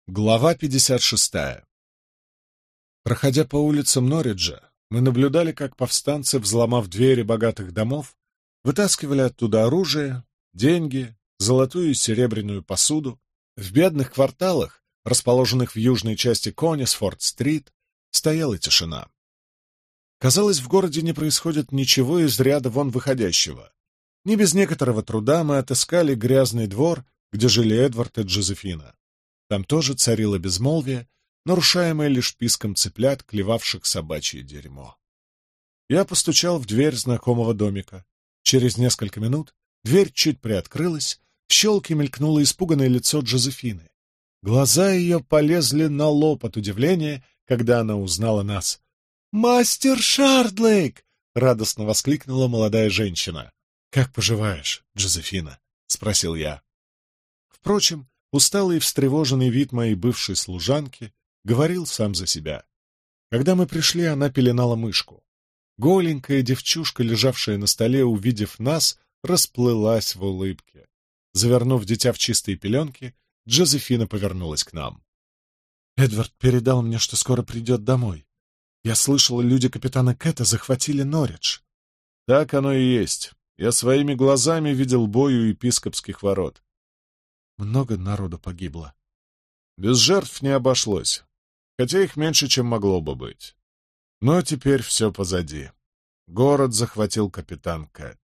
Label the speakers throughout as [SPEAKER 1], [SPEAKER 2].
[SPEAKER 1] Глава 56. Проходя по улицам Норриджа, мы наблюдали, как повстанцы, взломав двери богатых домов, вытаскивали оттуда оружие, деньги, золотую и серебряную посуду. В бедных кварталах, расположенных в южной части Коннисфорд-стрит, стояла тишина. Казалось, в городе не происходит ничего из ряда вон выходящего. Не без некоторого труда мы отыскали грязный двор, где жили Эдвард и Джозефина. Там тоже царило безмолвие, нарушаемое лишь писком цыплят, клевавших собачье дерьмо. Я постучал в дверь знакомого домика. Через несколько минут дверь чуть приоткрылась, в щелке мелькнуло испуганное лицо Джозефины. Глаза ее полезли на лоб от удивления, когда она узнала нас. «Мастер Шардлейк!» — радостно воскликнула молодая женщина. «Как поживаешь, Джозефина?» — спросил я. Впрочем, усталый и встревоженный вид моей бывшей служанки говорил сам за себя. Когда мы пришли, она пеленала мышку. Голенькая девчушка, лежавшая на столе, увидев нас, расплылась в улыбке. Завернув дитя в чистые пеленки, Джозефина повернулась к нам. «Эдвард передал мне, что скоро придет домой. Я слышала, люди капитана Кэта захватили Норридж». «Так оно и есть. Я своими глазами видел бой у епископских ворот. Много народу погибло. Без жертв не обошлось, хотя их меньше, чем могло бы быть. Но теперь все позади. Город захватил капитан Кэт».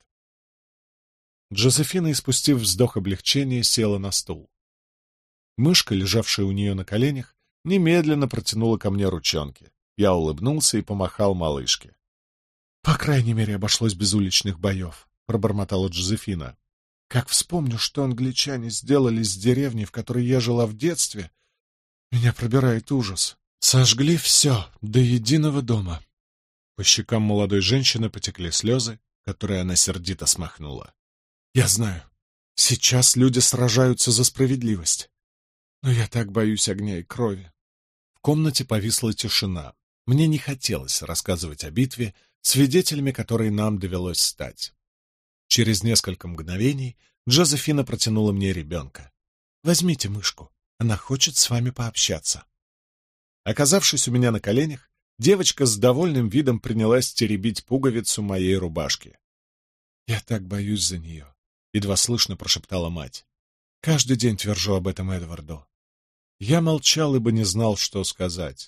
[SPEAKER 1] Джозефина, испустив вздох облегчения, села на стул. Мышка, лежавшая у нее на коленях, немедленно протянула ко мне ручонки. Я улыбнулся и помахал малышке. «По крайней мере, обошлось без уличных боев», — пробормотала Джозефина. «Как вспомню, что англичане сделали с деревней, в которой я жила в детстве, меня пробирает ужас. Сожгли все до единого дома». По щекам молодой женщины потекли слезы, которые она сердито смахнула. «Я знаю, сейчас люди сражаются за справедливость, но я так боюсь огня и крови». В комнате повисла тишина. Мне не хотелось рассказывать о битве, свидетелями которой нам довелось стать. Через несколько мгновений Джозефина протянула мне ребенка. «Возьмите мышку, она хочет с вами пообщаться». Оказавшись у меня на коленях, девочка с довольным видом принялась теребить пуговицу моей рубашки. «Я так боюсь за нее», — едва слышно прошептала мать. «Каждый день твержу об этом Эдварду». Я молчал, ибо не знал, что сказать.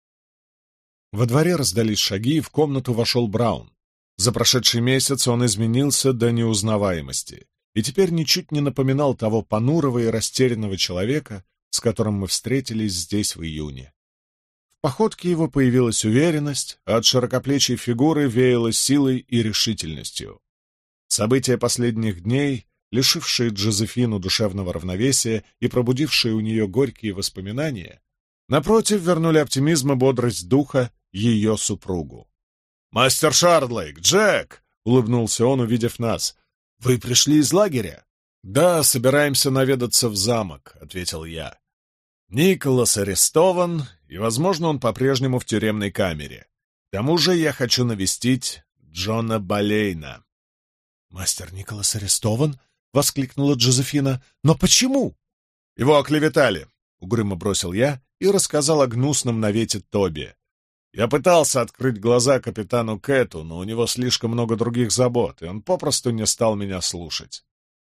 [SPEAKER 1] Во дворе раздались шаги, и в комнату вошел Браун. За прошедший месяц он изменился до неузнаваемости и теперь ничуть не напоминал того понурого и растерянного человека, с которым мы встретились здесь в июне. В походке его появилась уверенность, а от широкоплечей фигуры веяло силой и решительностью. События последних дней, лишившие Джозефину душевного равновесия и пробудившие у нее горькие воспоминания, напротив, вернули оптимизм и бодрость духа ее супругу. «Мастер Шардлейк! Джек!» — улыбнулся он, увидев нас. «Вы пришли из лагеря?» «Да, собираемся наведаться в замок», — ответил я. «Николас арестован, и, возможно, он по-прежнему в тюремной камере. К тому же я хочу навестить Джона Болейна». «Мастер Николас арестован?» — воскликнула Джозефина. «Но почему?» «Его оклеветали», — угрюмо бросил я и рассказал о гнусном навете Тоби. Я пытался открыть глаза капитану Кэту, но у него слишком много других забот, и он попросту не стал меня слушать.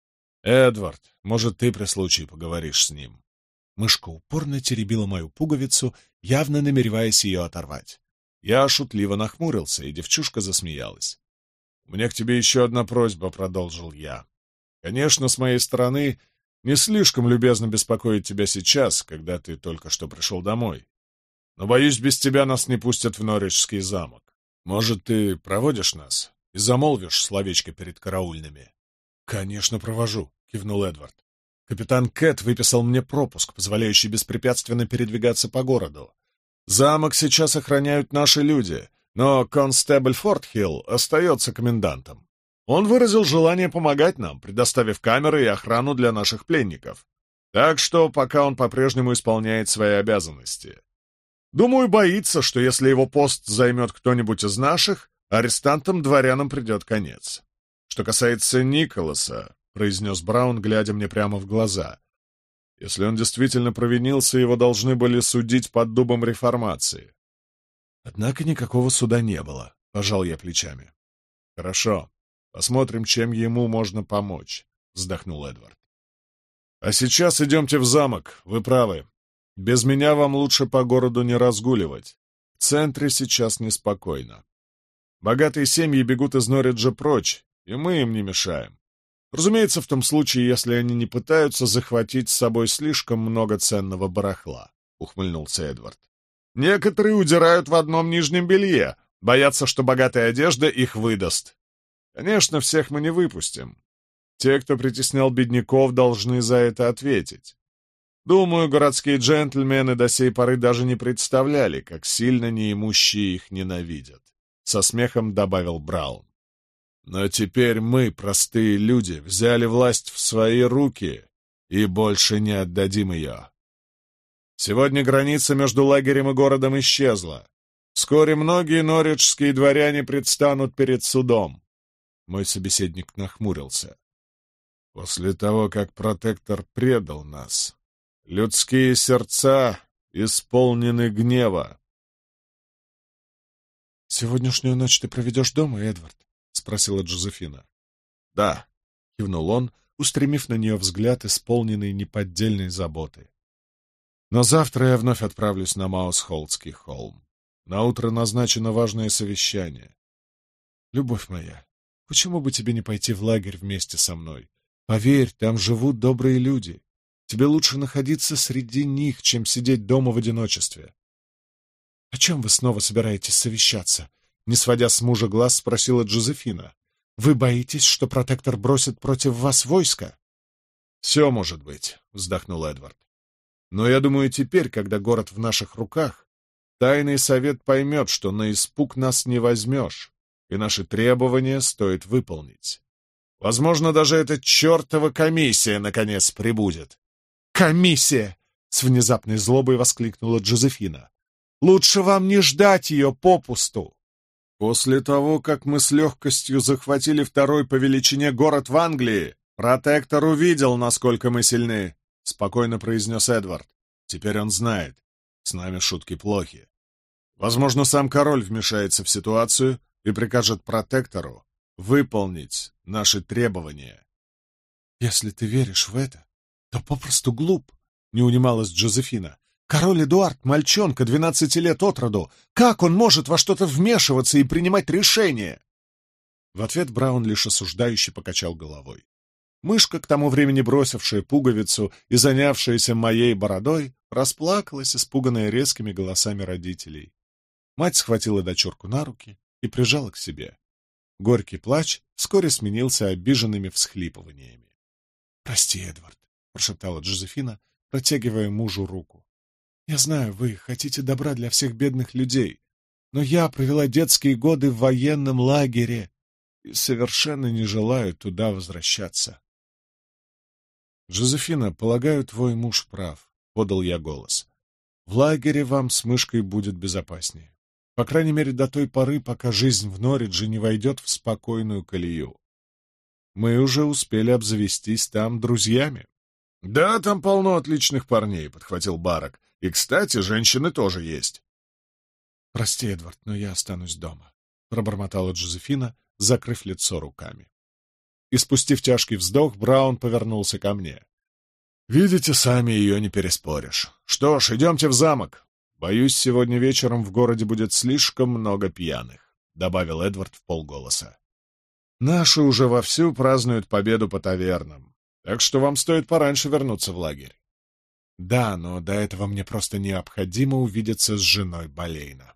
[SPEAKER 1] «Эдвард, может, ты при случае поговоришь с ним?» Мышка упорно теребила мою пуговицу, явно намереваясь ее оторвать. Я шутливо нахмурился, и девчушка засмеялась. «У меня к тебе еще одна просьба», — продолжил я. «Конечно, с моей стороны не слишком любезно беспокоить тебя сейчас, когда ты только что пришел домой. Но, боюсь, без тебя нас не пустят в Норриджский замок. Может, ты проводишь нас и замолвишь словечко перед караульными?» «Конечно, провожу», — кивнул Эдвард. «Капитан Кэт выписал мне пропуск, позволяющий беспрепятственно передвигаться по городу. Замок сейчас охраняют наши люди, но констебль Фортхилл остается комендантом. Он выразил желание помогать нам, предоставив камеры и охрану для наших пленников. Так что пока он по-прежнему исполняет свои обязанности. Думаю, боится, что если его пост займет кто-нибудь из наших, арестантам-дворянам придет конец. Что касается Николаса, — произнес Браун, глядя мне прямо в глаза, Если он действительно провинился, его должны были судить под дубом реформации. Однако никакого суда не было, — пожал я плечами. Хорошо, посмотрим, чем ему можно помочь, — вздохнул Эдвард. А сейчас идемте в замок, вы правы. Без меня вам лучше по городу не разгуливать. В центре сейчас неспокойно. Богатые семьи бегут из Норриджа прочь, и мы им не мешаем. Разумеется, в том случае, если они не пытаются захватить с собой слишком много ценного барахла, — ухмыльнулся Эдвард. Некоторые удирают в одном нижнем белье, боятся, что богатая одежда их выдаст. Конечно, всех мы не выпустим. Те, кто притеснял бедняков, должны за это ответить. Думаю, городские джентльмены до сей поры даже не представляли, как сильно неимущие их ненавидят, — со смехом добавил Браун. Но теперь мы, простые люди, взяли власть в свои руки и больше не отдадим ее. Сегодня граница между лагерем и городом исчезла. Вскоре многие норриджские дворяне предстанут перед судом. Мой собеседник нахмурился. После того, как протектор предал нас, людские сердца исполнены гнева. «Сегодняшнюю ночь ты проведешь дома, Эдвард?» — спросила Джозефина. «Да», — кивнул он, устремив на нее взгляд, исполненный неподдельной заботы. «Но завтра я вновь отправлюсь на Маусхолдский холм. Наутро назначено важное совещание. Любовь моя, почему бы тебе не пойти в лагерь вместе со мной? Поверь, там живут добрые люди. Тебе лучше находиться среди них, чем сидеть дома в одиночестве». «О чем вы снова собираетесь совещаться?» Не сводя с мужа глаз, спросила Джозефина. «Вы боитесь, что протектор бросит против вас войско?» «Все может быть», — вздохнул Эдвард. «Но я думаю, теперь, когда город в наших руках, тайный совет поймет, что на испуг нас не возьмешь, и наши требования стоит выполнить. Возможно, даже эта чертова комиссия наконец прибудет». «Комиссия!» — с внезапной злобой воскликнула Джозефина. «Лучше вам не ждать ее попусту!» «После того, как мы с легкостью захватили второй по величине город в Англии, протектор увидел, насколько мы сильны», — спокойно произнес Эдвард. «Теперь он знает, с нами шутки плохи. Возможно, сам король вмешается в ситуацию и прикажет протектору выполнить наши требования». «Если ты веришь в это, то попросту глуп», — не унималась Джозефина. «Король Эдуард — мальчонка 12 лет от роду. Как он может во что-то вмешиваться и принимать решения?» В ответ Браун лишь осуждающе покачал головой. Мышка, к тому времени бросившая пуговицу и занявшаяся моей бородой, расплакалась, испуганная резкими голосами родителей. Мать схватила дочурку на руки и прижала к себе. Горький плач вскоре сменился обиженными всхлипываниями. «Прости, Эдвард», — прошептала Джозефина, протягивая мужу руку. «Я знаю, вы хотите добра для всех бедных людей, но я провела детские годы в военном лагере и совершенно не желаю туда возвращаться». «Джозефина, полагаю, твой муж прав», — подал я голос. «В лагере вам с мышкой будет безопаснее. По крайней мере, до той поры, пока жизнь в Норридже не войдет в спокойную колею. Мы уже успели обзавестись там друзьями». «Да, там полно отличных парней», — подхватил Барак. «И, кстати, женщины тоже есть». «Прости, Эдвард, но я останусь дома», — пробормотала Джозефина, закрыв лицо руками. И, спустив тяжкий вздох, Браун повернулся ко мне. «Видите, сами ее не переспоришь. Что ж, идемте в замок. Боюсь, сегодня вечером в городе будет слишком много пьяных», — добавил Эдвард вполголоса. «Наши уже вовсю празднуют победу по тавернам, так что вам стоит пораньше вернуться в лагерь». «Да, но до этого мне просто необходимо увидеться с женой Болейна».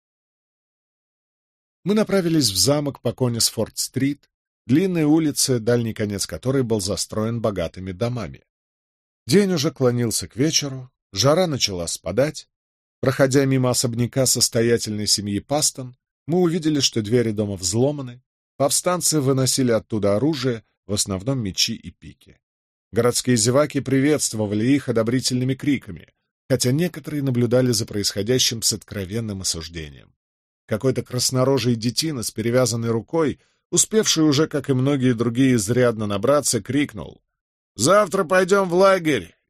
[SPEAKER 1] Мы направились в замок по Коннисфорд-стрит, длинной улице, дальний конец которой был застроен богатыми домами. День уже клонился к вечеру, жара начала спадать. Проходя мимо особняка состоятельной семьи Пастон, мы увидели, что двери дома взломаны, повстанцы выносили оттуда оружие, в основном мечи и пики. Городские зеваки приветствовали их одобрительными криками, хотя некоторые наблюдали за происходящим с откровенным осуждением. Какой-то краснорожий детина с перевязанной рукой, успевший уже, как и многие другие, изрядно набраться, крикнул: «Завтра пойдем в лагерь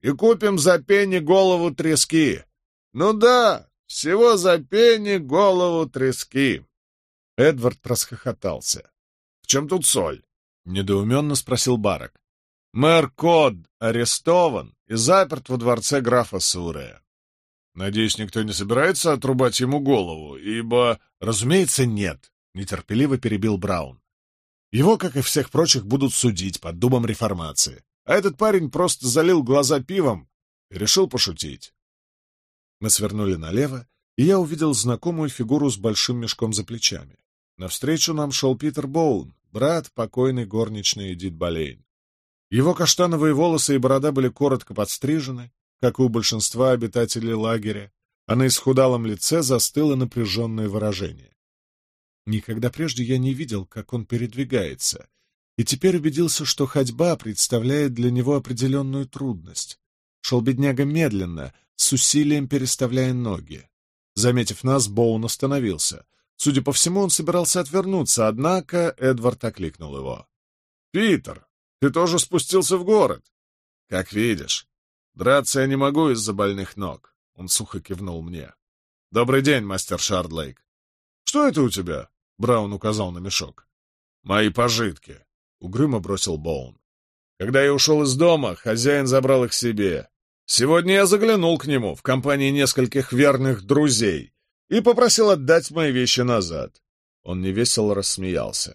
[SPEAKER 1] и купим за пенни голову трески. Ну да, всего за пенни голову трески. Эдвард расхохотался. — В чем тут соль? — недоуменно спросил Барак. — Мэр Код арестован и заперт во дворце графа Сурея. Надеюсь, никто не собирается отрубать ему голову, ибо... — Разумеется, нет, — нетерпеливо перебил Браун. Его, как и всех прочих, будут судить под дубом реформации. А этот парень просто залил глаза пивом и решил пошутить. Мы свернули налево, и я увидел знакомую фигуру с большим мешком за плечами. Навстречу нам шел Питер Боун, брат покойной горничной Эдит Болейн. Его каштановые волосы и борода были коротко подстрижены, как и у большинства обитателей лагеря, а на исхудалом лице застыло напряженное выражение. Никогда прежде я не видел, как он передвигается, и теперь убедился, что ходьба представляет для него определенную трудность. Шел бедняга медленно, с усилием переставляя ноги. Заметив нас, Боун остановился. Судя по всему, он собирался отвернуться, однако Эдвард окликнул его. — Питер, ты тоже спустился в город? — Как видишь. Драться я не могу из-за больных ног. Он сухо кивнул мне. — Добрый день, мастер Шардлейк. — Что это у тебя? — Браун указал на мешок. — Мои пожитки, — угрюмо бросил Боун. Когда я ушел из дома, хозяин забрал их себе. Сегодня я заглянул к нему в компании нескольких верных друзей и попросил отдать мои вещи назад. Он невесело рассмеялся.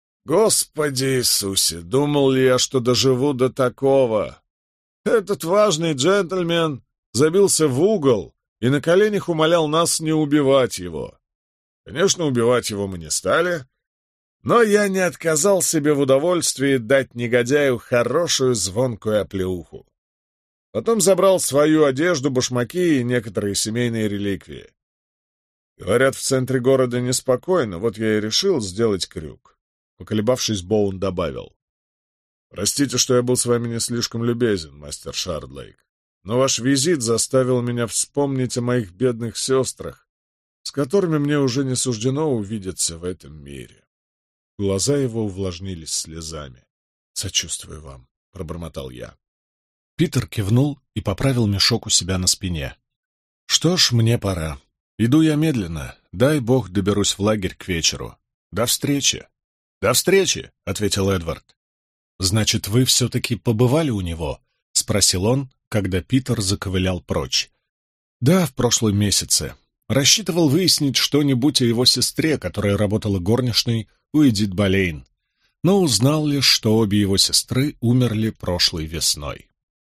[SPEAKER 1] Господи Иисусе, думал ли я, что доживу до такого? Этот важный джентльмен забился в угол и на коленях умолял нас не убивать его. Конечно, убивать его мы не стали, но я не отказал себе в удовольствии дать негодяю хорошую звонкую оплеуху. Потом забрал свою одежду, башмаки и некоторые семейные реликвии. Говорят, в центре города неспокойно, вот я и решил сделать крюк. Поколебавшись, Боун добавил. «Простите, что я был с вами не слишком любезен, мастер Шардлейк, но ваш визит заставил меня вспомнить о моих бедных сестрах, с которыми мне уже не суждено увидеться в этом мире». Глаза его увлажнились слезами. «Сочувствую вам», — пробормотал я. Питер кивнул и поправил мешок у себя на спине. «Что ж, мне пора. Иду я медленно. Дай бог доберусь в лагерь к вечеру. До встречи!» «До встречи!» — ответил Эдвард. «Значит, вы все-таки побывали у него?» — спросил он, когда Питер заковылял прочь. «Да, в прошлом месяце. Рассчитывал выяснить что-нибудь о его сестре, которая работала горничной у Эдит Болейн, но узнал лишь, что обе его сестры умерли прошлой весной.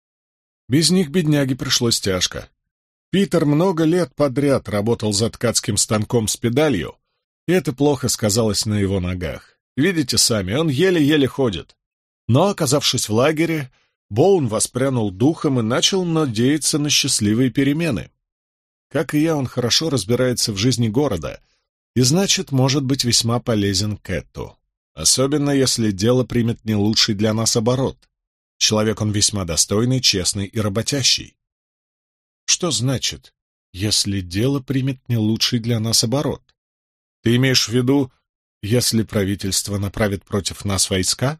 [SPEAKER 1] Без них бедняге пришлось тяжко. Питер много лет подряд работал за ткацким станком с педалью, и это плохо сказалось на его ногах. Видите сами, он еле-еле ходит. Но, оказавшись в лагере, Боун воспрянул духом и начал надеяться на счастливые перемены. Как и я, он хорошо разбирается в жизни города и, значит, может быть весьма полезен Кэтту. Особенно, если дело примет не лучший для нас оборот. Человек он весьма достойный, честный и работящий. Что значит, если дело примет не лучший для нас оборот? Ты имеешь в виду, если правительство направит против нас войска?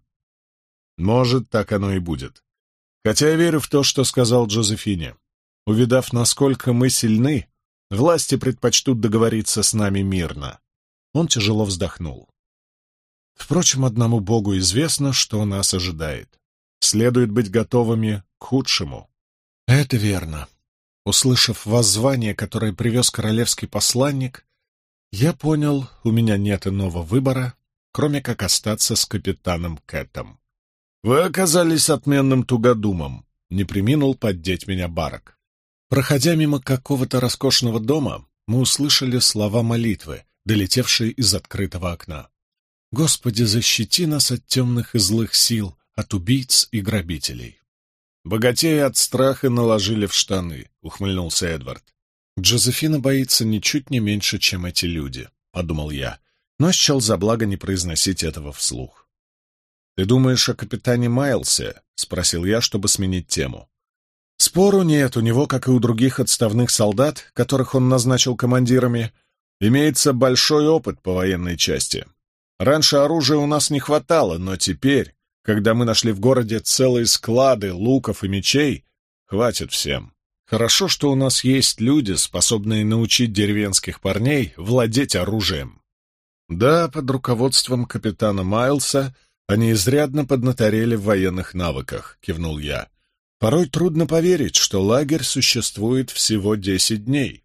[SPEAKER 1] Может, так оно и будет. Хотя я верю в то, что сказал Джозефине. Увидав, насколько мы сильны, власти предпочтут договориться с нами мирно. Он тяжело вздохнул. Впрочем, одному Богу известно, что нас ожидает. Следует быть готовыми к худшему. Это верно. Услышав воззвание, которое привез королевский посланник, я понял, у меня нет иного выбора, кроме как остаться с капитаном Кэтом. Вы оказались отменным тугодумом, не преминул поддеть меня Барак. Проходя мимо какого-то роскошного дома, мы услышали слова молитвы, долетевшие из открытого окна. «Господи, защити нас от темных и злых сил, от убийц и грабителей». «Богатеи от страха наложили в штаны», — ухмыльнулся Эдвард. «Джозефина боится ничуть не меньше, чем эти люди», — подумал я, но счел за благо не произносить этого вслух. «Ты думаешь о капитане Майлсе?» — спросил я, чтобы сменить тему. «Спору нет, у него, как и у других отставных солдат, которых он назначил командирами, имеется большой опыт по военной части. Раньше оружия у нас не хватало, но теперь, когда мы нашли в городе целые склады луков и мечей, Хватит всем. Хорошо, что у нас есть люди, способные научить деревенских парней владеть оружием. Да, под руководством капитана Майлса они изрядно поднаторели в военных навыках, кивнул я. Порой трудно поверить, что лагерь существует всего 10 дней.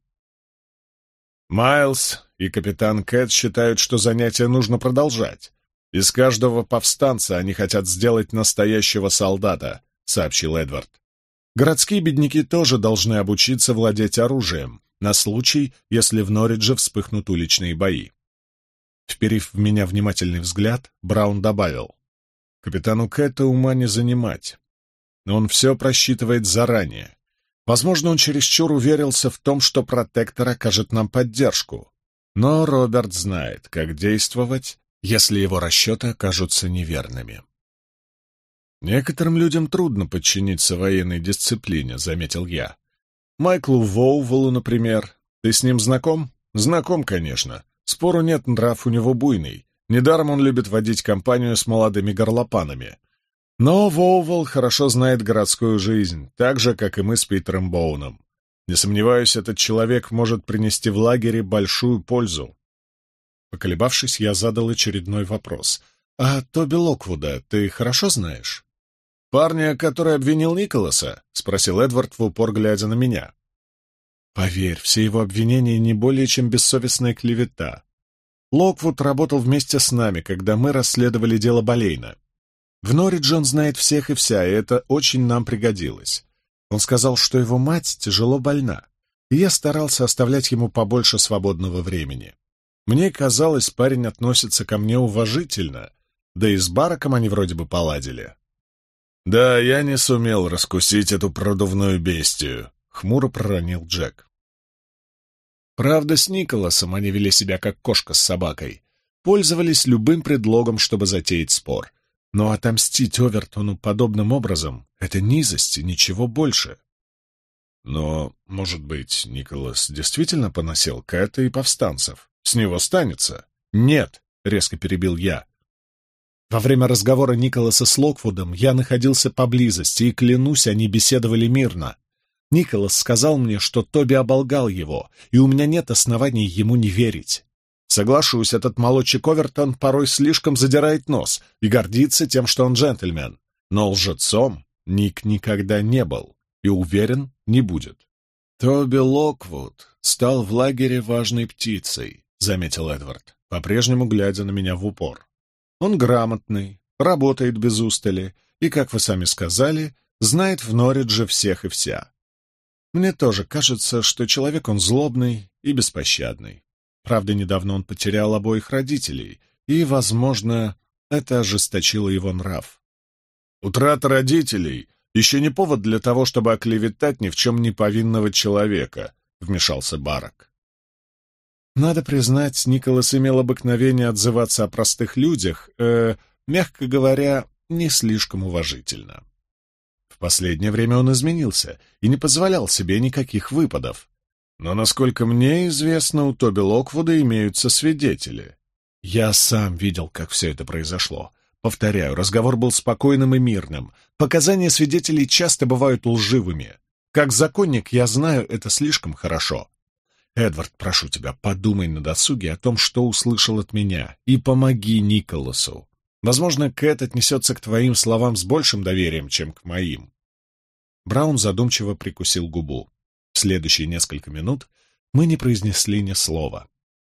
[SPEAKER 1] Майлс и капитан Кэт считают, что занятие нужно продолжать. Из каждого повстанца они хотят сделать настоящего солдата, сообщил Эдвард. Городские бедняки тоже должны обучиться владеть оружием, на случай, если в Норридже вспыхнут уличные бои. Вперив в меня внимательный взгляд, Браун добавил: «Капитану Кэта ума не занимать. Но он все просчитывает заранее. Возможно, он чересчур уверился в том, что протектор окажет нам поддержку. Но Роберт знает, как действовать, если его расчеты окажутся неверными». «Некоторым людям трудно подчиниться военной дисциплине», — заметил я. «Майклу Воувелу, например. Ты с ним знаком?» «Знаком, конечно. Спору нет, нрав у него буйный. Недаром он любит водить компанию с молодыми горлопанами. Но Воувел хорошо знает городскую жизнь, так же, как и мы с Питером Боуном. Не сомневаюсь, этот человек может принести в лагере большую пользу». Поколебавшись, я задал очередной вопрос. «А Тоби Локвуда ты хорошо знаешь?» «Парня, который обвинил Николаса?» — спросил Эдвард в упор, глядя на меня. «Поверь, все его обвинения не более чем бессовестная клевета. Локвуд работал вместе с нами, когда мы расследовали дело Болейна. В Норридже он знает всех и вся, и это очень нам пригодилось. Он сказал, что его мать тяжело больна, и я старался оставлять ему побольше свободного времени. Мне казалось, парень относится ко мне уважительно, да и с Бараком они вроде бы поладили». «Да, я не сумел раскусить эту продувную бестию», — хмуро проронил Джек. Правда, с Николасом они вели себя как кошка с собакой, пользовались любым предлогом, чтобы затеять спор. Но отомстить Овертону подобным образом — это низость и ничего больше. Но, может быть, Николас действительно поносил Кэта и повстанцев? С него станется? Нет, — резко перебил я. Во время разговора Николаса с Локвудом я находился поблизости, и, клянусь, они беседовали мирно. Николас сказал мне, что Тоби оболгал его, и у меня нет оснований ему не верить. Соглашусь, этот молодчик Овертон порой слишком задирает нос и гордится тем, что он джентльмен. Но лжецом Ник никогда не был и, уверен, не будет. «Тоби Локвуд стал в лагере важной птицей», — заметил Эдвард, по-прежнему глядя на меня в упор. «Он грамотный, работает без устали и, как вы сами сказали, знает в Норридже всех и вся. Мне тоже кажется, что человек он злобный и беспощадный. Правда, недавно он потерял обоих родителей, и, возможно, это ожесточило его нрав». «Утрата родителей еще не повод для того, чтобы оклеветать ни в чем не повинного человека», — вмешался Барак. Надо признать, Николас имел обыкновение отзываться о простых людях, мягко говоря, не слишком уважительно. В последнее время он изменился и не позволял себе никаких выпадов. Но, насколько мне известно, у Тоби Локвуда имеются свидетели. Я сам видел, как все это произошло. Повторяю, разговор был спокойным и мирным. Показания свидетелей часто бывают лживыми. Как законник я знаю это слишком хорошо. Эдвард, прошу тебя, подумай на досуге о том, что услышал от меня, и помоги Николасу. Возможно, Кэт отнесется к твоим словам с большим доверием, чем к моим». Браун задумчиво прикусил губу. В следующие несколько минут мы не произнесли ни слова.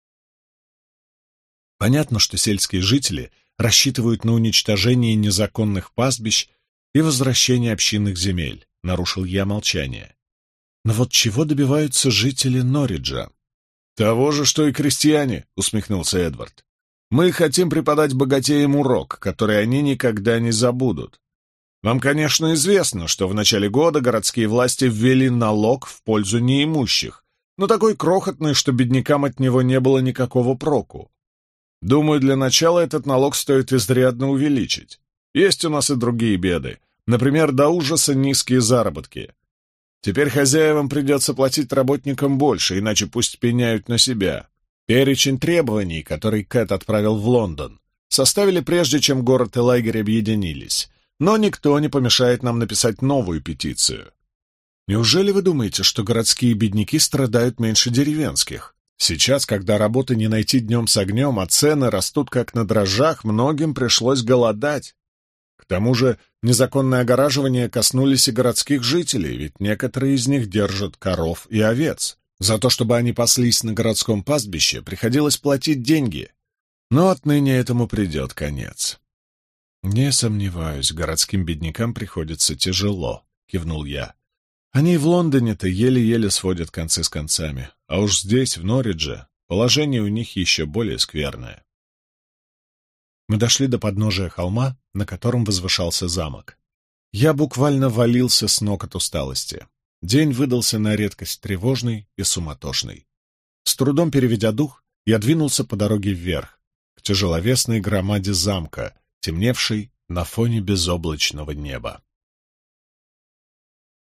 [SPEAKER 1] Понятно, что сельские жители рассчитывают на уничтожение незаконных пастбищ и возвращение общинных земель, — нарушил я молчание. Но вот чего добиваются жители Норриджа? «Того же, что и крестьяне», — усмехнулся Эдвард. «Мы хотим преподать богатеям урок, который они никогда не забудут. Вам, конечно, известно, что в начале года городские власти ввели налог в пользу неимущих, но такой крохотный, что беднякам от него не было никакого проку. Думаю, для начала этот налог стоит изрядно увеличить. Есть у нас и другие беды, например, до ужаса низкие заработки. Теперь хозяевам придется платить работникам больше, иначе пусть пеняют на себя. Перечень требований, который Кэт отправил в Лондон, составили прежде, чем город и лагерь объединились. Но никто не помешает нам написать новую петицию. Неужели вы думаете, что городские бедняки страдают меньше деревенских? Сейчас, когда работы не найти днем с огнем, а цены растут как на дрожжах, многим пришлось голодать. К тому же незаконное огораживание коснулись и городских жителей, ведь некоторые из них держат коров и овец. За то, чтобы они паслись на городском пастбище, приходилось платить деньги. Но отныне этому придет конец. «Не сомневаюсь, городским беднякам приходится тяжело», — кивнул я. «Они и в Лондоне-то еле-еле сводят концы с концами, а уж здесь, в Норридже, положение у них еще более скверное». Мы дошли до подножия холма, на котором возвышался замок. Я буквально валился с ног от усталости. День выдался на редкость тревожный и суматошный. С трудом переведя дух, я двинулся по дороге вверх, к тяжеловесной громаде замка, темневшей на фоне безоблачного неба.